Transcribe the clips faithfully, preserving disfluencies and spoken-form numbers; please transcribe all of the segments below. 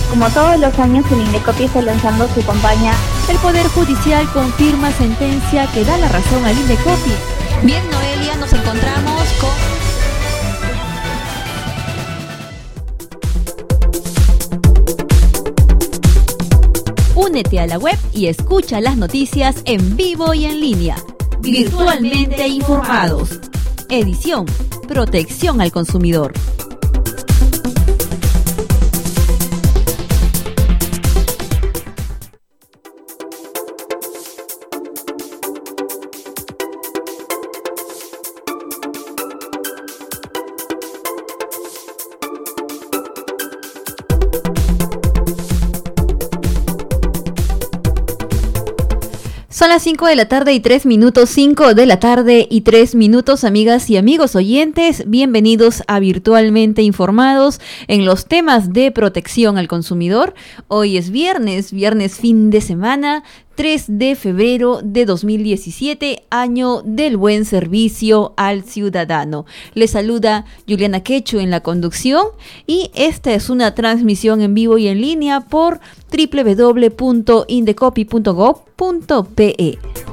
Como todos los años, el Indecopi está lanzando su campaña. El Poder Judicial confirma sentencia que da la razón al Indecopi. Bien, Noelia, nos encontramos con... Únete a la web y escucha las noticias en vivo y en línea. Virtualmente informados. Edición: Protección al consumidor. Son las cinco de la tarde y tres minutos, cinco de la tarde y tres minutos, amigas y amigos oyentes, bienvenidos a Virtualmente Informados en los temas de protección al consumidor. Hoy es viernes, viernes fin de semana, tres de febrero de dos mil diecisiete, año del buen servicio al ciudadano. Les saluda Juliana Quechu en la conducción y esta es una transmisión en vivo y en línea por doble u doble u doble u punto indecopi punto gob punto pe.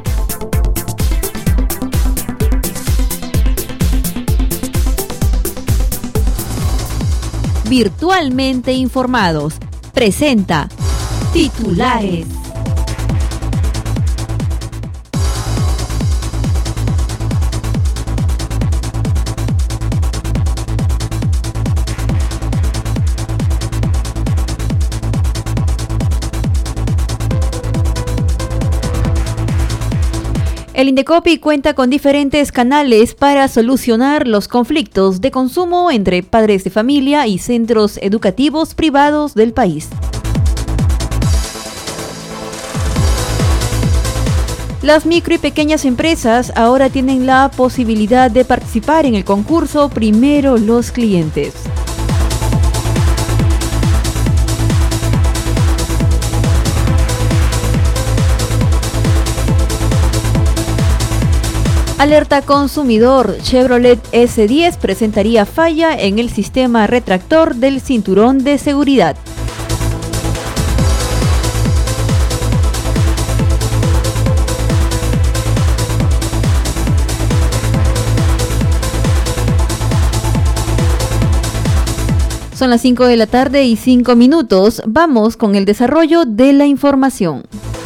Virtualmente Informados presenta titulares. El Indecopi cuenta con diferentes canales para solucionar los conflictos de consumo entre padres de familia y centros educativos privados del país. Las micro y pequeñas empresas ahora tienen la posibilidad de participar en el concurso Primero los Clientes. Alerta consumidor, Chevrolet ese diez presentaría falla en el sistema retractor del cinturón de seguridad. Son las cinco de la tarde y cinco minutos. Vamos con el desarrollo de la información.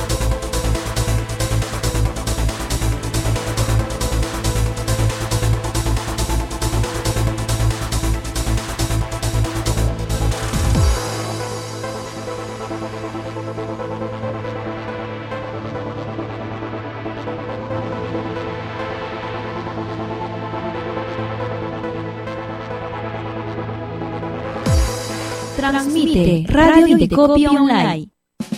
Transmite Radio Indecopi Online.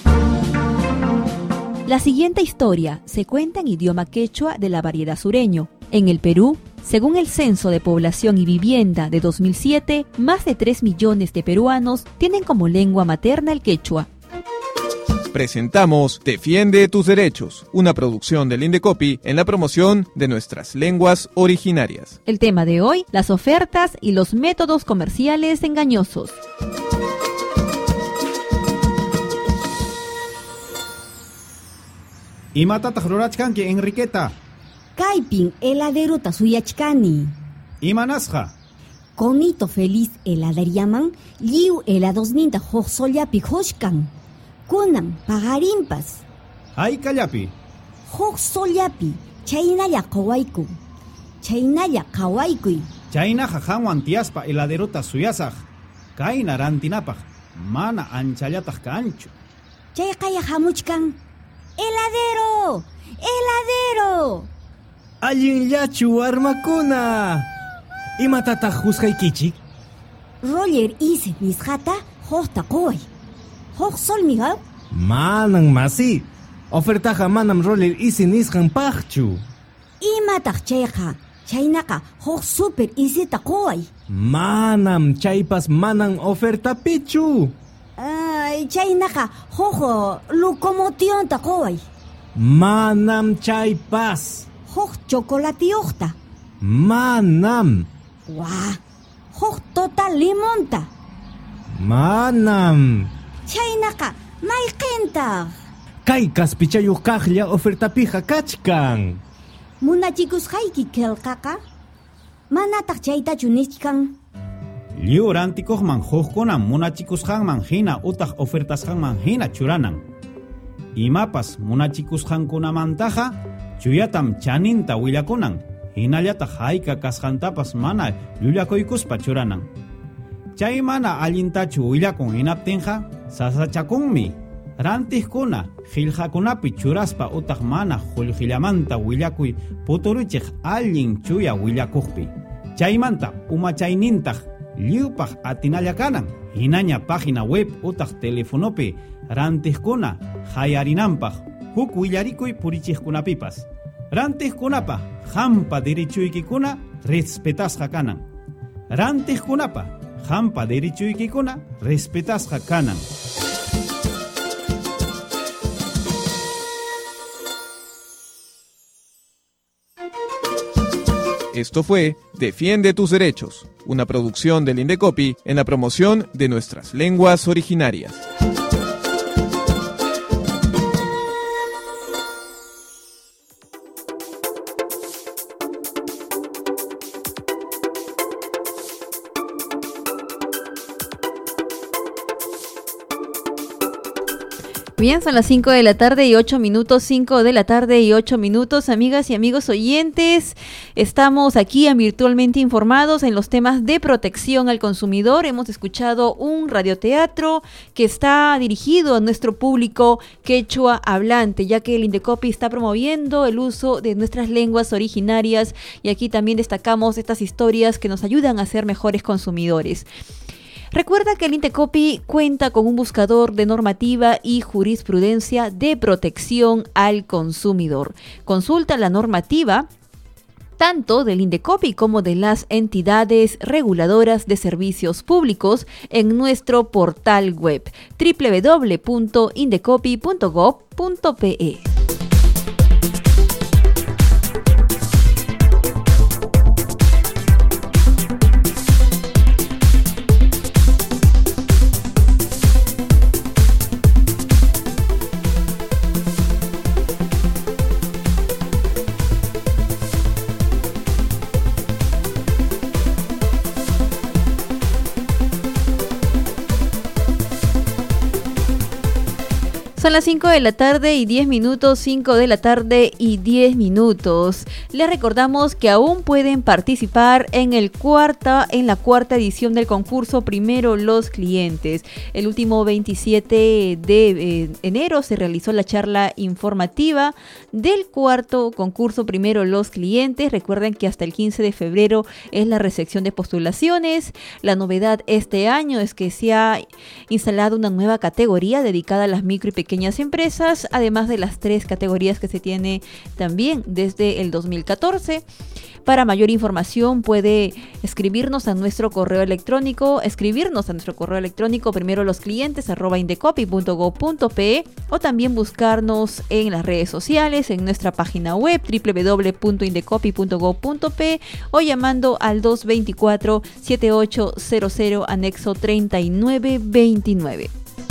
La siguiente historia se cuenta en idioma quechua de la variedad sureño. En el Perú, según el Censo de Población y Vivienda de dos mil siete, más de tres millones de peruanos tienen como lengua materna el quechua. Presentamos Defiende tus derechos, una producción del Indecopi en la promoción de nuestras lenguas originarias. El tema de hoy, las ofertas y los métodos comerciales engañosos. Imatataq rurachkanki Enriqueta? Kaypin heladerota suyachkani. Imanasqa? Conito Feliz heladeriaman lliw heladosninta huqsollapi hushkan. Kunan pagarimpas. Haykallapi? Huqsollapi chaynalla qhawaykun. Chaynalla qhawaykuy. Chaynaqa hanwan tiyaspa heladerota suyasaq. Kayna rantinapaq mana anchallataq kanchu. Chaykaya hamuchkan. ¡Heladero! ¡Heladero! ¡Allinllachu warmakuna! ¿Imatataq husqaykichik? Roller isi nisqata huqta quway. Huqsolmiqa? Manan masi. Ofertaqa manam roller isi nisqanpaqchu. Imataq chayqa? Chaynaqa huq super isita quway. Manam chaypas manan ofertapichu. Ay, chaynaqa huq locomotionta quway. Manam chaypas. Huq chocolatiyuqta. Manam. Wah, huq total limonta. Manam. Chaynaqa mayqintaq. Kay kaspichayuq kaqlla ofertapija kachkan. Munachikusqayki qillqaqa manataq chaytachu niskan. Liu rantikuqman huqkunan munachikusqanman hina utaq ofertasqanman hina churanan. Imapas munachikusqankunamantaqa chuyatam chaninta willakunan. Hinallataq hayka kasqantapas mana llullakuykuspa churanan. Chay mana allintachu willakun hinaptinqa sasachakunmi. Rantiqkuna qillqakunapi churaspa utaq mana qullqillamanta willakuy puturuchiq allin chuya willakuqpi. Chaymanta umachaynintaq lliwpaq atinalla kanan. Hinaña página web utaq telefonopi rantiqkuna hayarinanpaq huk willarikuy purichiqkunapipas. Rantiqkunapa hampa derichuykikuna respetasqa kanan. Rantiqkunapa hampa derichuykikuna respetasqa kanan. Esto fue Defiende tus derechos, una producción del Indecopi en la promoción de nuestras lenguas originarias. Bien, son las cinco de la tarde y ocho minutos, cinco de la tarde y ocho minutos, amigas y amigos oyentes. Estamos aquí en Virtualmente Informados en los temas de protección al consumidor. Hemos escuchado un radioteatro que está dirigido a nuestro público quechua hablante, ya que el Indecopi está promoviendo el uso de nuestras lenguas originarias y aquí también destacamos estas historias que nos ayudan a ser mejores consumidores. Recuerda que el Indecopi cuenta con un buscador de normativa y jurisprudencia de protección al consumidor. Consulta la normativa tanto del Indecopi como de las entidades reguladoras de servicios públicos en nuestro portal web doble u doble u doble u punto indecopi punto gob punto pe. Son las cinco de la tarde y diez minutos, cinco de la tarde y diez minutos. Les recordamos que aún pueden participar en el cuarta, en la cuarta edición del concurso Primero los Clientes. El último veintisiete de eh, enero se realizó la charla informativa del cuarto concurso Primero los Clientes. Recuerden que hasta el quince de febrero es la recepción de postulaciones. La novedad este año es que se ha instalado una nueva categoría dedicada a las micro y pequeñas pequeñas empresas, además de las tres categorías que se tiene también desde el dos mil catorce. Para mayor información puede escribirnos a nuestro correo electrónico, escribirnos a nuestro correo electrónico primero los clientes arroba indecopi punto gob punto pe o también buscarnos en las redes sociales, en nuestra página web doble u doble u doble u punto indecopi punto gob punto pe o llamando al dos dos cuatro, siete ocho cero cero anexo treinta y nueve veintinueve.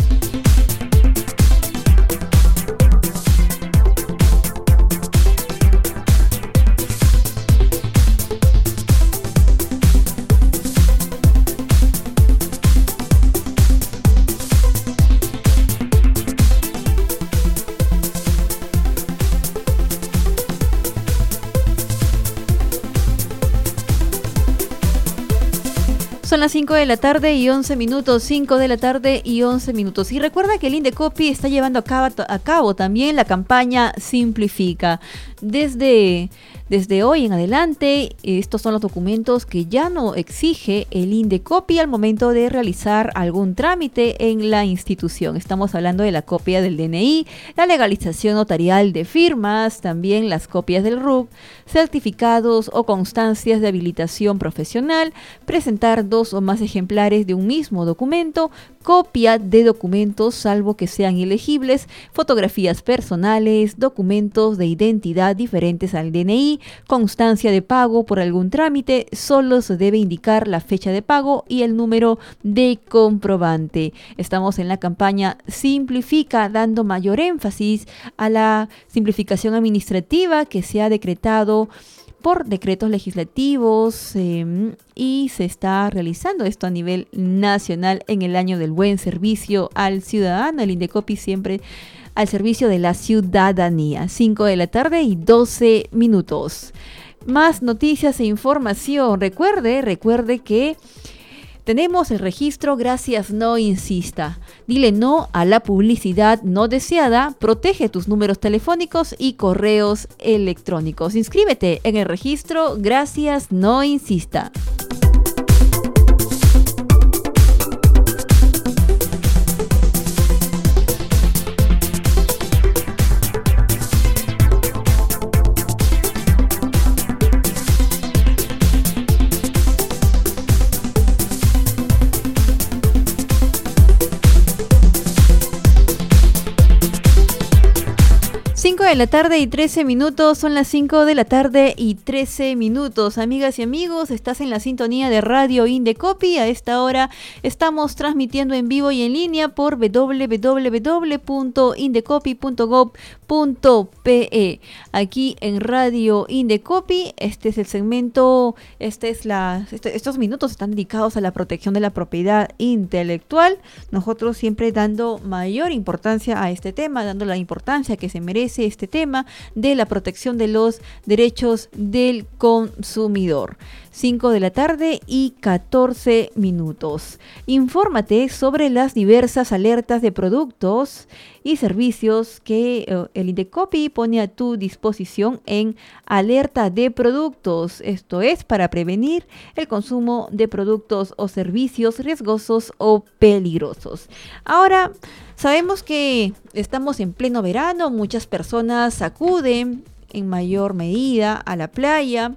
Son las cinco de la tarde y once minutos, cinco de la tarde y once minutos. Y recuerda que el Indecopi está llevando a cabo, a cabo también la campaña Simplifica. Desde, desde hoy en adelante, estos son los documentos que ya no exige el Indecopi al momento de realizar algún trámite en la institución. Estamos hablando de la copia del D N I, la legalización notarial de firmas, también las copias del R U C, certificados o constancias de habilitación profesional, presentar dos o más ejemplares de un mismo documento, copia de documentos salvo que sean ilegibles, fotografías personales, documentos de identidad identidad diferentes al D N I, constancia de pago por algún trámite, solo se debe indicar la fecha de pago y el número de comprobante. Estamos en la campaña Simplifica, dando mayor énfasis a la simplificación administrativa que se ha decretado por decretos legislativos eh, y se está realizando esto a nivel nacional en el año del buen servicio al ciudadano. El Indecopi siempre al servicio de la ciudadanía. cinco de la tarde y doce minutos. Más noticias e información. Recuerde, recuerde que tenemos el registro Gracias No Insista. Dile no a la publicidad no deseada, protege tus números telefónicos y correos electrónicos. Inscríbete en el registro Gracias No Insista. cinco de la tarde y trece minutos, son las cinco de la tarde y trece minutos. Amigas y amigos, estás en la sintonía de Radio Indecopi. A esta hora estamos transmitiendo en vivo y en línea por doble u doble u doble u punto indecopi punto gob punto pe. Aquí en Radio Indecopi, este es el segmento, este es la, este, estos minutos están dedicados a la protección de la propiedad intelectual. Nosotros siempre dando mayor importancia a este tema, dando la importancia que se merece este tema de la protección de los derechos del consumidor. cinco de la tarde y catorce minutos. Infórmate sobre las diversas alertas de productos y servicios que uh, el Indecopi pone a tu disposición en alerta de productos. Esto es para prevenir el consumo de productos o servicios riesgosos o peligrosos. Ahora, sabemos que estamos en pleno verano, muchas personas acuden en mayor medida a la playa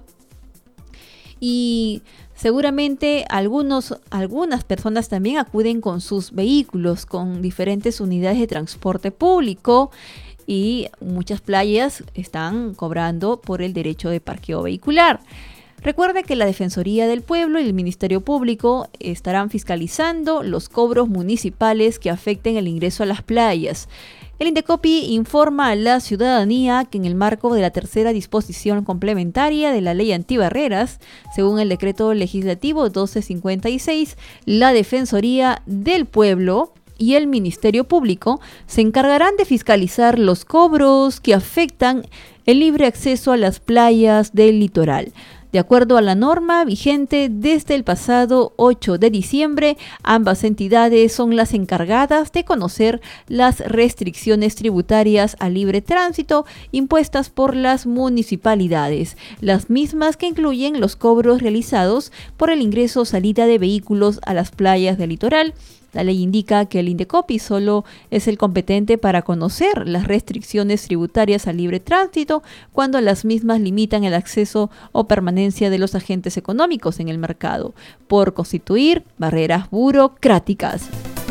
y seguramente algunos, algunas personas también acuden con sus vehículos, con diferentes unidades de transporte público, y muchas playas están cobrando por el derecho de parqueo vehicular. Recuerde que la Defensoría del Pueblo y el Ministerio Público estarán fiscalizando los cobros municipales que afecten el ingreso a las playas. El Indecopi informa a la ciudadanía que en el marco de la tercera disposición complementaria de la Ley Antibarreras, según el Decreto Legislativo doce cincuenta y seis, la Defensoría del Pueblo y el Ministerio Público se encargarán de fiscalizar los cobros que afectan el libre acceso a las playas del litoral. De acuerdo a la norma vigente desde el pasado ocho de diciembre, ambas entidades son las encargadas de conocer las restricciones tributarias al libre tránsito impuestas por las municipalidades, las mismas que incluyen los cobros realizados por el ingreso o salida de vehículos a las playas del litoral. La ley indica que el Indecopi solo es el competente para conocer las restricciones tributarias al libre tránsito cuando las mismas limitan el acceso o permanencia de los agentes económicos en el mercado, por constituir barreras burocráticas.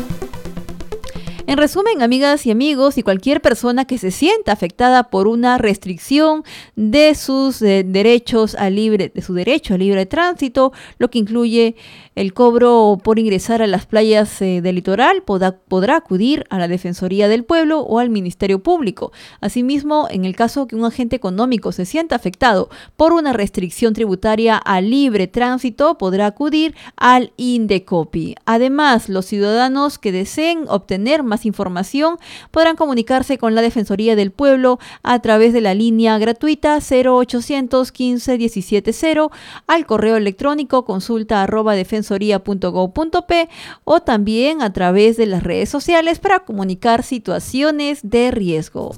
En resumen, amigas y amigos, y cualquier persona que se sienta afectada por una restricción de sus eh, derechos a libre, de su derecho a libre tránsito, lo que incluye el cobro por ingresar a las playas eh, del litoral, podrá, podrá acudir a la Defensoría del Pueblo o al Ministerio Público. Asimismo, en el caso que un agente económico se sienta afectado por una restricción tributaria a libre tránsito, podrá acudir al Indecopi. Además, los ciudadanos que deseen obtener más información podrán comunicarse con la Defensoría del Pueblo a través de la línea gratuita cero ochocientos quince diecisiete cero, al correo electrónico consulta arroba defensoría punto gob punto pe o también a través de las redes sociales para comunicar situaciones de riesgo.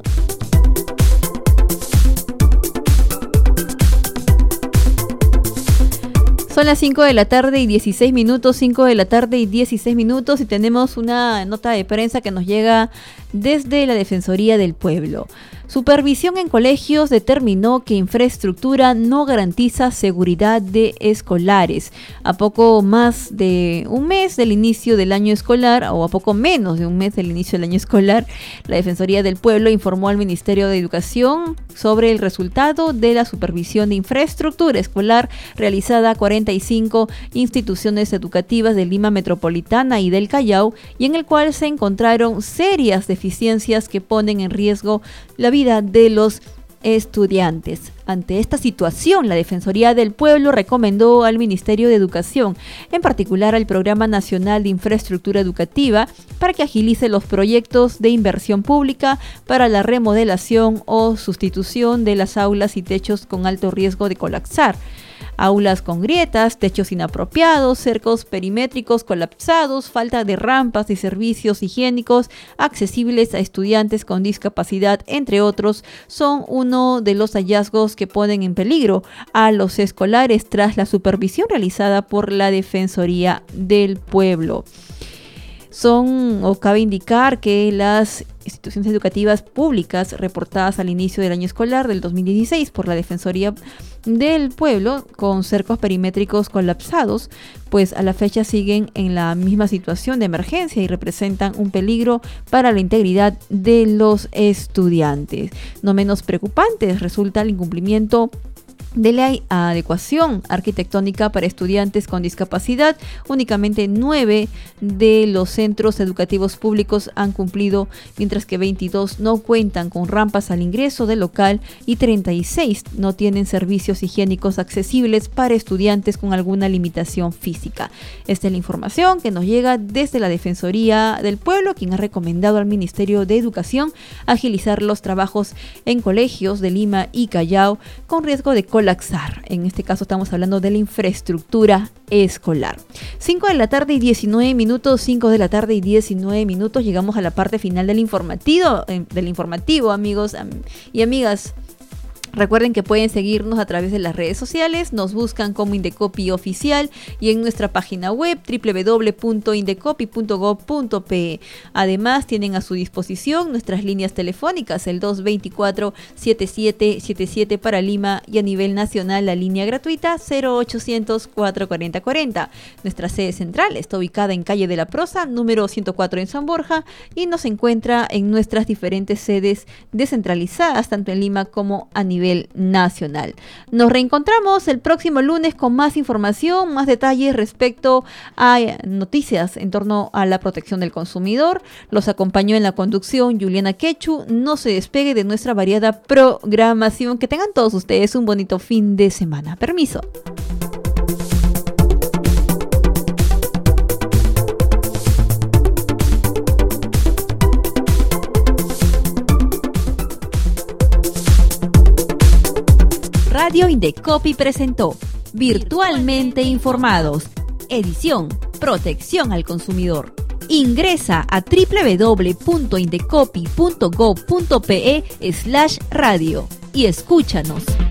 Son las cinco de la tarde y dieciséis minutos, cinco de la tarde y dieciséis minutos, y tenemos una nota de prensa que nos llega desde la Defensoría del Pueblo. Supervisión en colegios determinó que infraestructura no garantiza seguridad de escolares. A poco más de un mes del inicio del año escolar, o a poco menos de un mes del inicio del año escolar, la Defensoría del Pueblo informó al Ministerio de Educación sobre el resultado de la supervisión de infraestructura escolar realizada a cuarenta y cinco instituciones educativas de Lima Metropolitana y del Callao, y en el cual se encontraron serias deficiencias que ponen en riesgo la vida de los estudiantes. Ante esta situación, la Defensoría del Pueblo recomendó al Ministerio de Educación, en particular al Programa Nacional de Infraestructura Educativa, para que agilice los proyectos de inversión pública para la remodelación o sustitución de las aulas y techos con alto riesgo de colapsar. Aulas con grietas, techos inapropiados, cercos perimétricos colapsados, falta de rampas y servicios higiénicos accesibles a estudiantes con discapacidad, entre otros, son uno de los hallazgos que ponen en peligro a los escolares tras la supervisión realizada por la Defensoría del Pueblo. Son, o cabe indicar que las instituciones educativas públicas reportadas al inicio del año escolar del dos mil dieciséis por la Defensoría del Pueblo con cercos perimétricos colapsados, pues a la fecha siguen en la misma situación de emergencia y representan un peligro para la integridad de los estudiantes. No menos preocupante resulta el incumplimiento de la adecuación arquitectónica para estudiantes con discapacidad. Únicamente nueve de los centros educativos públicos han cumplido, mientras que veintidós no cuentan con rampas al ingreso del local y treinta y seis no tienen servicios higiénicos accesibles para estudiantes con alguna limitación física. Esta es la información que nos llega desde la Defensoría del Pueblo, quien ha recomendado al Ministerio de Educación agilizar los trabajos en colegios de Lima y Callao con riesgo de colapsar. En este caso estamos hablando de la infraestructura escolar. cinco de la tarde y diecinueve minutos, cinco de la tarde y diecinueve minutos, llegamos a la parte final del informativo, del informativo, amigos y amigas. Recuerden que pueden seguirnos a través de las redes sociales, nos buscan como Indecopi Oficial y en nuestra página web doble u doble u doble u punto indecopi punto gob punto pe. Además, tienen a su disposición nuestras líneas telefónicas, el dos dos cuatro, siete siete siete siete para Lima y a nivel nacional la línea gratuita cero ochocientos, cuatrocientos cuarenta, cuarenta. Nuestra sede central está ubicada en calle de la Prosa, número ciento cuatro en San Borja, y nos encuentra en nuestras diferentes sedes descentralizadas, tanto en Lima como a nivel nacional. Nos reencontramos el próximo lunes con más información, más detalles respecto a noticias en torno a la protección del consumidor. Los acompañó en la conducción Juliana Quechu. No se despegue de nuestra variada programación. Que tengan todos ustedes un bonito fin de semana. Permiso. Radio Indecopi presentó Virtualmente Informados, edición Protección al Consumidor. Ingresa a doble u doble u doble u punto indecopi punto gob punto pe slash radio y escúchanos.